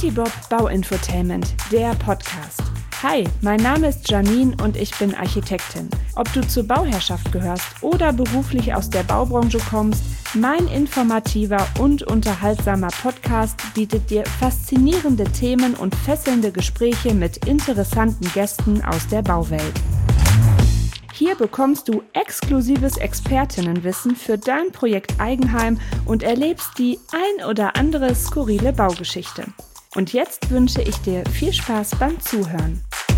Kitty Bob Bauinfotainment, der Podcast. Hi, mein Name ist Janine und ich bin Architektin. Ob du zur Bauherrschaft gehörst oder beruflich aus der Baubranche kommst, mein informativer und unterhaltsamer Podcast bietet dir faszinierende Themen und fesselnde Gespräche mit interessanten Gästen aus der Bauwelt. Hier bekommst du exklusives Expertinnenwissen für dein Projekt Eigenheim und erlebst die ein oder andere skurrile Baugeschichte. Und jetzt wünsche ich dir viel Spaß beim Zuhören.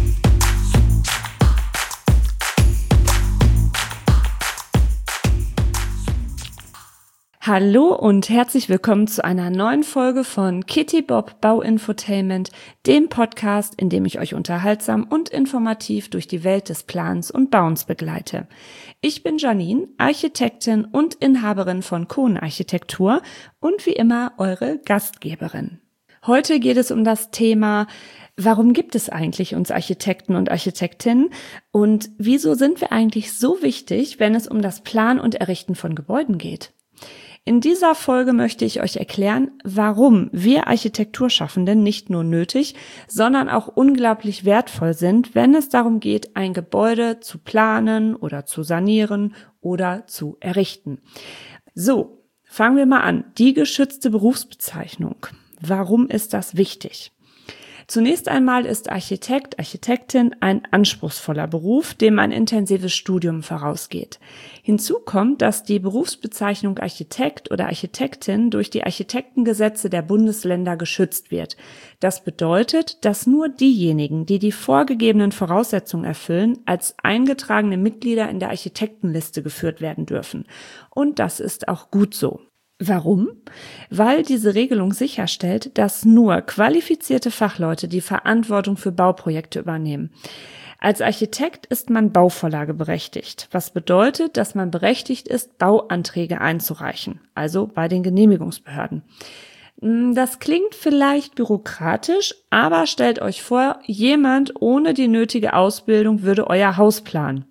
Hallo und herzlich willkommen zu einer neuen Folge von Kitty Bob Bauinfotainment, dem Podcast, in dem ich euch unterhaltsam und informativ durch die Welt des Plans und Bauens begleite. Ich bin Janine, Architektin und Inhaberin von Kohn Architektur und wie immer eure Gastgeberin. Heute geht es um das Thema, warum gibt es eigentlich uns Architekten und Architektinnen und wieso sind wir eigentlich so wichtig, wenn es um das Planen und Errichten von Gebäuden geht? In dieser Folge möchte ich euch erklären, warum wir Architekturschaffenden nicht nur nötig, sondern auch unglaublich wertvoll sind, wenn es darum geht, ein Gebäude zu planen oder zu sanieren oder zu errichten. So, fangen wir mal an. Die geschützte Berufsbezeichnung. Warum ist das wichtig? Zunächst einmal ist Architekt, Architektin ein anspruchsvoller Beruf, dem ein intensives Studium vorausgeht. Hinzu kommt, dass die Berufsbezeichnung Architekt oder Architektin durch die Architektengesetze der Bundesländer geschützt wird. Das bedeutet, dass nur diejenigen, die die vorgegebenen Voraussetzungen erfüllen, als eingetragene Mitglieder in der Architektenliste geführt werden dürfen. Und das ist auch gut so. Warum? Weil diese Regelung sicherstellt, dass nur qualifizierte Fachleute die Verantwortung für Bauprojekte übernehmen. Als Architekt ist man Bauvorlageberechtigt, was bedeutet, dass man berechtigt ist, Bauanträge einzureichen, also bei den Genehmigungsbehörden. Das klingt vielleicht bürokratisch, aber stellt euch vor, jemand ohne die nötige Ausbildung würde euer Haus planen.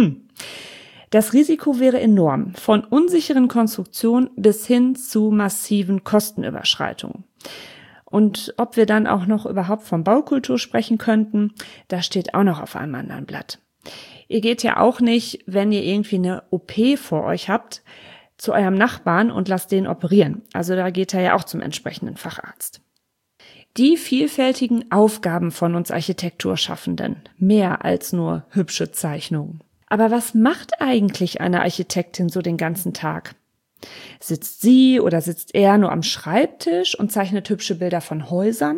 Das Risiko wäre enorm, von unsicheren Konstruktionen bis hin zu massiven Kostenüberschreitungen. Und ob wir dann auch noch überhaupt von Baukultur sprechen könnten, das steht auch noch auf einem anderen Blatt. Ihr geht ja auch nicht, wenn ihr irgendwie eine OP vor euch habt, zu eurem Nachbarn und lasst den operieren. Also da geht er ja auch zum entsprechenden Facharzt. Die vielfältigen Aufgaben von uns Architekturschaffenden, mehr als nur hübsche Zeichnungen. Aber was macht eigentlich eine Architektin so den ganzen Tag? Sitzt sie oder sitzt er nur am Schreibtisch und zeichnet hübsche Bilder von Häusern?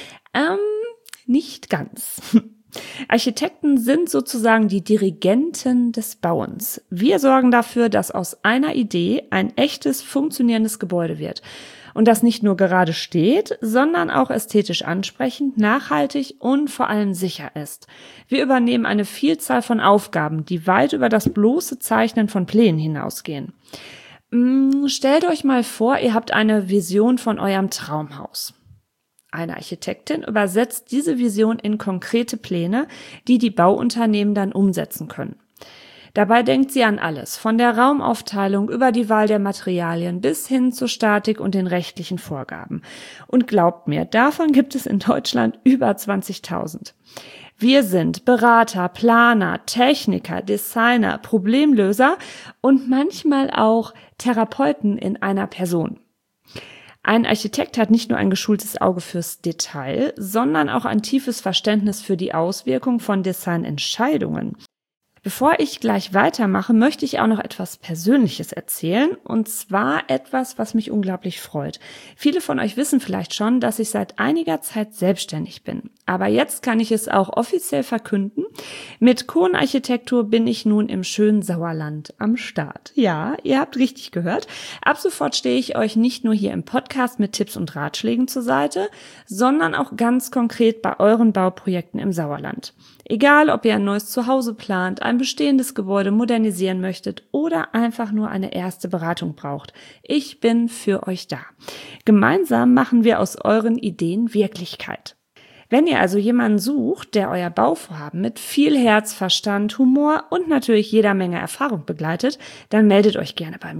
Nicht ganz. Architekten sind sozusagen die Dirigenten des Bauens. Wir sorgen dafür, dass aus einer Idee ein echtes, funktionierendes Gebäude wird. Und das nicht nur gerade steht, sondern auch ästhetisch ansprechend, nachhaltig und vor allem sicher ist. Wir übernehmen eine Vielzahl von Aufgaben, die weit über das bloße Zeichnen von Plänen hinausgehen. Stellt euch mal vor, ihr habt eine Vision von eurem Traumhaus. Eine Architektin übersetzt diese Vision in konkrete Pläne, die die Bauunternehmen dann umsetzen können. Dabei denkt sie an alles, von der Raumaufteilung über die Wahl der Materialien bis hin zur Statik und den rechtlichen Vorgaben. Und glaubt mir, davon gibt es in Deutschland über 20.000. Wir sind Berater, Planer, Techniker, Designer, Problemlöser und manchmal auch Therapeuten in einer Person. Ein Architekt hat nicht nur ein geschultes Auge fürs Detail, sondern auch ein tiefes Verständnis für die Auswirkung von Designentscheidungen. Bevor ich gleich weitermache, möchte ich auch noch etwas Persönliches erzählen, und zwar etwas, was mich unglaublich freut. Viele von euch wissen vielleicht schon, dass ich seit einiger Zeit selbstständig bin. Aber jetzt kann ich es auch offiziell verkünden. Mit Kohn Architektur bin ich nun im schönen Sauerland am Start. Ja, ihr habt richtig gehört. Ab sofort stehe ich euch nicht nur hier im Podcast mit Tipps und Ratschlägen zur Seite, sondern auch ganz konkret bei euren Bauprojekten im Sauerland. Egal, ob ihr ein neues Zuhause plant, ein bestehendes Gebäude modernisieren möchtet oder einfach nur eine erste Beratung braucht. Ich bin für euch da. Gemeinsam machen wir aus euren Ideen Wirklichkeit. Wenn ihr also jemanden sucht, der euer Bauvorhaben mit viel Herz, Verstand, Humor und natürlich jeder Menge Erfahrung begleitet, dann meldet euch gerne bei mir.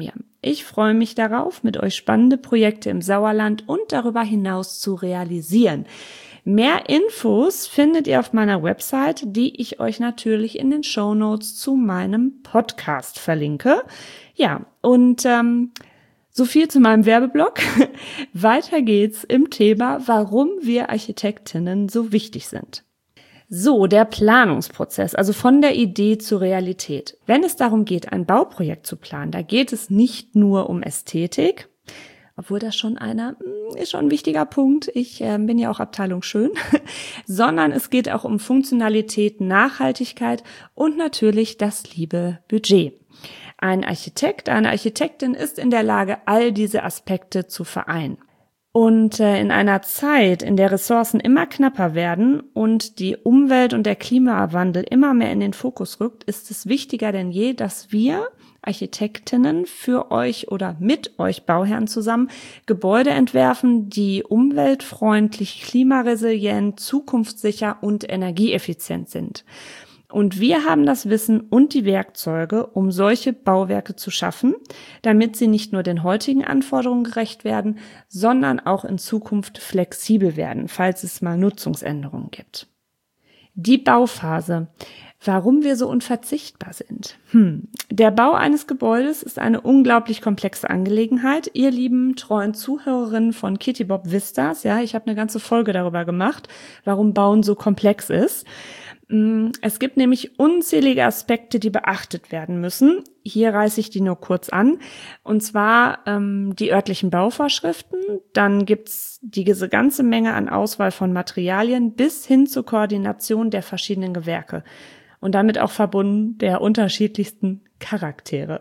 Ich freue mich darauf, mit euch spannende Projekte im Sauerland und darüber hinaus zu realisieren. Mehr Infos findet ihr auf meiner Website, die ich euch natürlich in den Shownotes zu meinem Podcast verlinke. Ja, und so viel zu meinem Werbeblock. Weiter geht's im Thema, warum wir Architektinnen so wichtig sind. So, der Planungsprozess, also von der Idee zur Realität. Wenn es darum geht, ein Bauprojekt zu planen, da geht es nicht nur um Ästhetik, obwohl das schon ist schon ein wichtiger Punkt. Ich bin ja auch Abteilung Schön, sondern es geht auch um Funktionalität, Nachhaltigkeit und natürlich das liebe Budget. Ein Architekt, eine Architektin ist in der Lage, all diese Aspekte zu vereinen. Und in einer Zeit, in der Ressourcen immer knapper werden und die Umwelt und der Klimawandel immer mehr in den Fokus rückt, ist es wichtiger denn je, dass wir Architektinnen für euch oder mit euch Bauherren zusammen Gebäude entwerfen, die umweltfreundlich, klimaresilient, zukunftssicher und energieeffizient sind. Und wir haben das Wissen und die Werkzeuge, um solche Bauwerke zu schaffen, damit sie nicht nur den heutigen Anforderungen gerecht werden, sondern auch in Zukunft flexibel werden, falls es mal Nutzungsänderungen gibt. Die Bauphase. Warum wir so unverzichtbar sind. Der Bau eines Gebäudes ist eine unglaublich komplexe Angelegenheit. Ihr lieben, treuen Zuhörerinnen von Kitty Bob wisst das. Ja, ich habe eine ganze Folge darüber gemacht, warum Bauen so komplex ist. Es gibt nämlich unzählige Aspekte, die beachtet werden müssen. Hier reiße ich die nur kurz an. Und zwar die örtlichen Bauvorschriften. Dann gibt's diese ganze Menge an Auswahl von Materialien bis hin zur Koordination der verschiedenen Gewerke. Und damit auch verbunden der unterschiedlichsten Charaktere.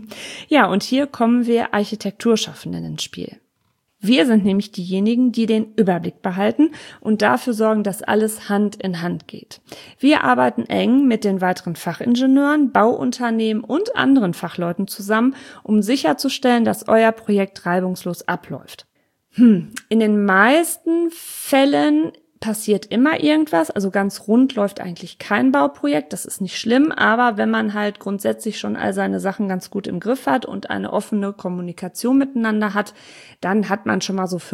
Ja, und hier kommen wir Architekturschaffenden ins Spiel. Wir sind nämlich diejenigen, die den Überblick behalten und dafür sorgen, dass alles Hand in Hand geht. Wir arbeiten eng mit den weiteren Fachingenieuren, Bauunternehmen und anderen Fachleuten zusammen, um sicherzustellen, dass euer Projekt reibungslos abläuft. In den meisten Fällen passiert immer irgendwas, also ganz rund läuft eigentlich kein Bauprojekt, das ist nicht schlimm, aber wenn man halt grundsätzlich schon all seine Sachen ganz gut im Griff hat und eine offene Kommunikation miteinander hat, dann hat man schon mal so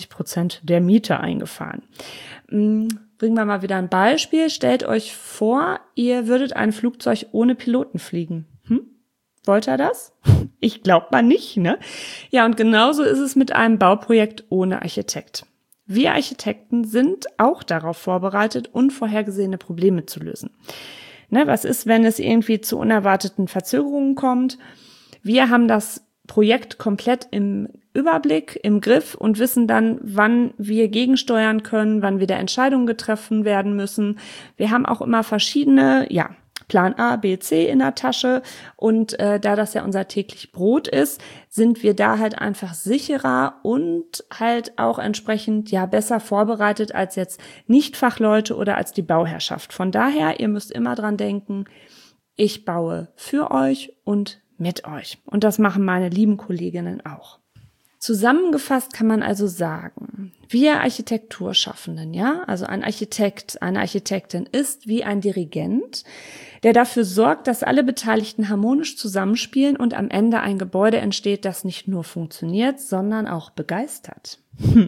95% der Miete eingefahren. Bringen wir mal wieder ein Beispiel. Stellt euch vor, ihr würdet ein Flugzeug ohne Piloten fliegen. Wollt ihr das? Ich glaube mal nicht, ne? Ja, und genauso ist es mit einem Bauprojekt ohne Architekt. Wir Architekten sind auch darauf vorbereitet, unvorhergesehene Probleme zu lösen. Was ist, wenn es irgendwie zu unerwarteten Verzögerungen kommt? Wir haben das Projekt komplett im Überblick, im Griff und wissen dann, wann wir gegensteuern können, wann wieder Entscheidungen getroffen werden müssen. Wir haben auch immer verschiedene, Plan A, B, C in der Tasche und da das ja unser täglich Brot ist, sind wir da halt einfach sicherer und halt auch entsprechend besser vorbereitet als jetzt Nicht-Fachleute oder als die Bauherrschaft. Von daher, ihr müsst immer dran denken, ich baue für euch und mit euch. Und das machen meine lieben Kolleginnen auch. Zusammengefasst kann man also sagen, wir Architekturschaffenden, also ein Architekt, eine Architektin ist wie ein Dirigent, der dafür sorgt, dass alle Beteiligten harmonisch zusammenspielen und am Ende ein Gebäude entsteht, das nicht nur funktioniert, sondern auch begeistert.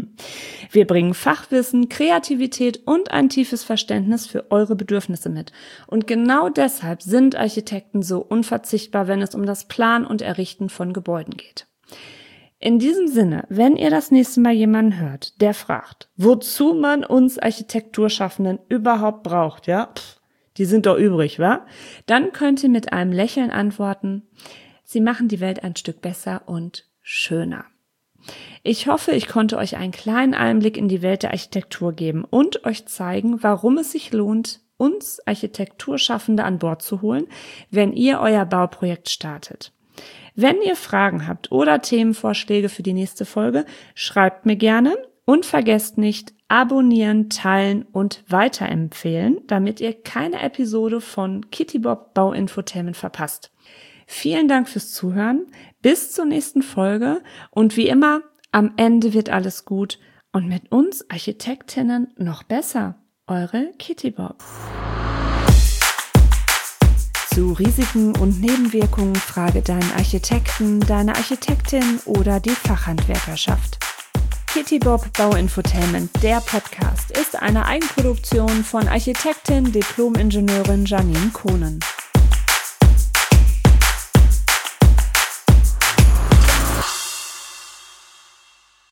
Wir bringen Fachwissen, Kreativität und ein tiefes Verständnis für eure Bedürfnisse mit. Und genau deshalb sind Architekten so unverzichtbar, wenn es um das Planen und Errichten von Gebäuden geht. In diesem Sinne, wenn ihr das nächste Mal jemanden hört, der fragt, wozu man uns Architekturschaffenden überhaupt braucht, die sind doch übrig, wa? Dann könnt ihr mit einem Lächeln antworten, sie machen die Welt ein Stück besser und schöner. Ich hoffe, ich konnte euch einen kleinen Einblick in die Welt der Architektur geben und euch zeigen, warum es sich lohnt, uns Architekturschaffende an Bord zu holen, wenn ihr euer Bauprojekt startet. Wenn ihr Fragen habt oder Themenvorschläge für die nächste Folge, schreibt mir gerne und vergesst nicht, abonnieren, teilen und weiterempfehlen, damit ihr keine Episode von Kitty Bob Bauinfotainment verpasst. Vielen Dank fürs Zuhören, bis zur nächsten Folge und wie immer, am Ende wird alles gut und mit uns Architektinnen noch besser. Eure Kitty Bob. Zu Risiken und Nebenwirkungen frage deinen Architekten, deine Architektin oder die Fachhandwerkerschaft. Kitty Bob Bauinfotainment, der Podcast, ist eine Eigenproduktion von Architektin, Diplom-Ingenieurin Janine Kohnen.